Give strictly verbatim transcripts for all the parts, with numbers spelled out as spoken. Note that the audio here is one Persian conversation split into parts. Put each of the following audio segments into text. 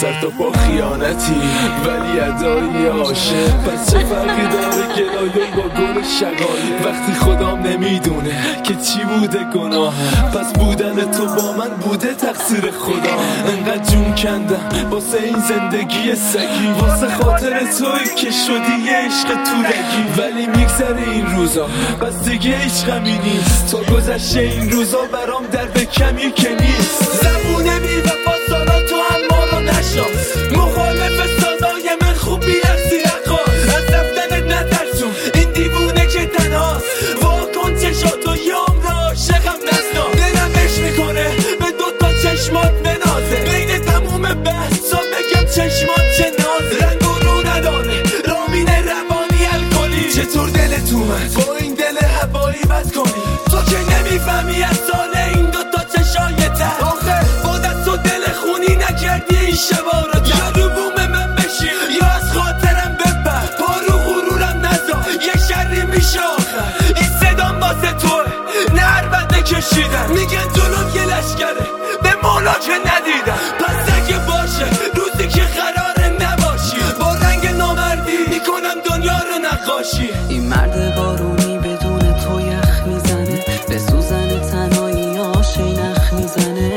سر تا با خیانتی ولی ادایی عاشق. پس چه فرقی داره گلایون با گل شقایی وقتی خودم نمیدونه که چی بوده گناه. پس بودن تو با من بوده تقصیر خدا. انقدر جون کندم واسه این زندگی سگی، واسه خاطر توی که شدی یه عشق تورگی. ولی میگذره این روزا بس دیگه هیچ غمی نیست. تو گذشته این روزا برام درد کمی که نیست. زبونه بی وفا سالا تو هم ما رو نشناس. مخالف سازای من خوب بیرقصی رقاص. از رفتنت نترسون این دیوونه که تنهاست. واکن چشاتو یام را عاشقم نسنا. دلم عشق میکنه به دوتا چشمات بنازه. بین تموم بحثا بگم چشمات چه نازه. رنگ و رو نداره رامین روانی الکلی. چطور دلت اومد با این دل هوایی بد کنی؟ تو که نمیفهمی از سال این دوتا چشای تر. آخه با دست و دل خونی نکردی این شبا رو. یا رو بوم من بشی یا از خاطرم ببر. پا رو غرورم نزا یه شری میشه آخر. این صدام واسه توه نه هر بنده کشیدم. میگن جلوم یه لشکره به مولا که ندیدم. پس اگه باشه روزی که قراره نباشی با رنگ نامردی میکنم دنیا رو نقاشی. این مرد بارونی بدون تو یخ میزنه. به سوزن تنهایی آشی نخ میزنه.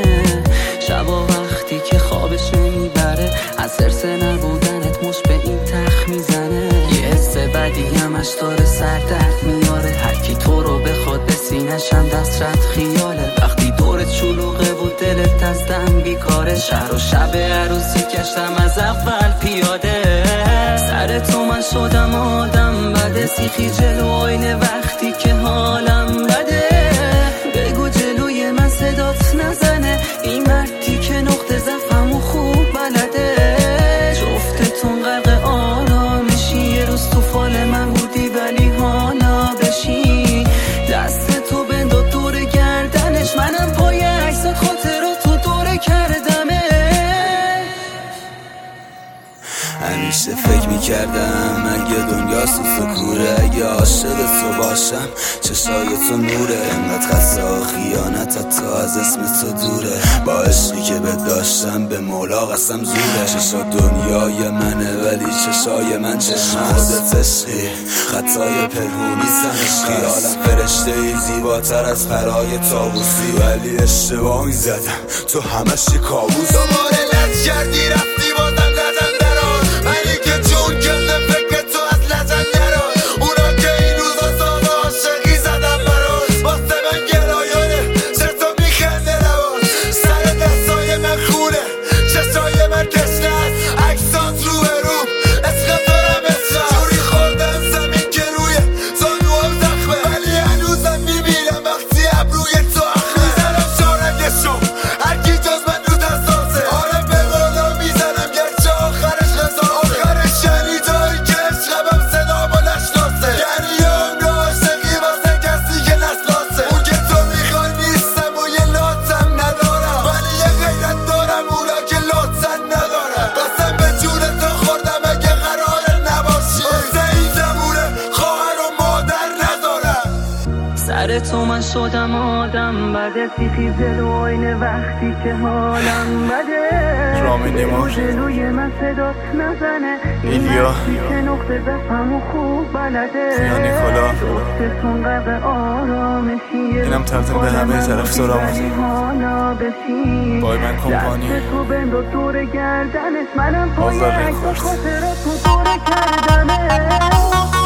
شبا وقتی که خوابش نمیبره از حرص نبودنت مش به این تخ میزنه. یه حس بدی همش داره سر درد میاره. هرکی تو رو بخواد به سینش هم دست رد خیاله. وقتی دورت شلوغه بود دلت از دم بیکاره. شهر و شب عروسی کشتم از اول پیاده. سر تو من شدم آدم بده. سیخی جلو آینه وقتی که حالم بده. بگو جلوی من صدات نزنه. این مردی که نقطه ضعفمو خوب بلده. جفتتون غرق آرامشی. یه روز تو فال من بودی ولی حالا بشی. دست تو بنداد دور گردنش. منم پای عکسات خاطراتو دوره کردمه. همیشه فکر میکردم اگه دنیا سوس و کوره. اگه عاشق تو باشم چشای تو نوره. انقدر خسته و خیانت حتی از اسم تو دوره. با عشقی که بهت داشتم به مولا قسم زوره. چشا دنیای منه ولی چشای من چشم خودت عشقی. خطای پنهونی سنش خیالم فرشته ای زیباتر از پرای طاووسی. ولی اشتباه میزدم تو همش یه کابوس. دوباره لج کردی رفتی بازم لزن دران. منی که جون کنده فکر تو از لزن دران. اونا که این روزا ساده عاشقی زدم برات. واسه من گرایانه چطور میخنده لباس. سر دستای من خونه چشای من تشنه است. عکسات رو رو عشق دارم عشق. جوری خوردم زمین که روی زانوام زخمه. ولی هنوزم میبینم وقتی ابروی تو اخمه. میزنم شارگشو هرکی جز من رو دستاسه. آره به بالا میزنم گرچه آخرش رسا. آخرش یعنی جایی که عشقم صدا با نشناسه. یعنی یه عمر عاشقی واسه کسی که نشناسه. اون که تو میخوای نیستم و یه لاتم ندارم. ولی یه غیرت دارم اونا که لاتن ندارم. قسم به جون تو خوردم اگه قراره نباشی. واسه این زمونه خواهر و مادر ندارم. سر تو من شدم آدم بده. سیخی جلو آینه وقتی که حالم بده. رامین نیمار جلوی من صدات نزنه. ایلیا که نقطه ضعفمو خوب بلده. یا نیکولا جفتتون غرق آرامشی. اینم تقدیم به همه طرفدارامون. حالا بشی بای من کمپانی دست تو بنداز دور گردنش. منم پای آزار عکس ریکوردز. خاطراتو دوره کردمه.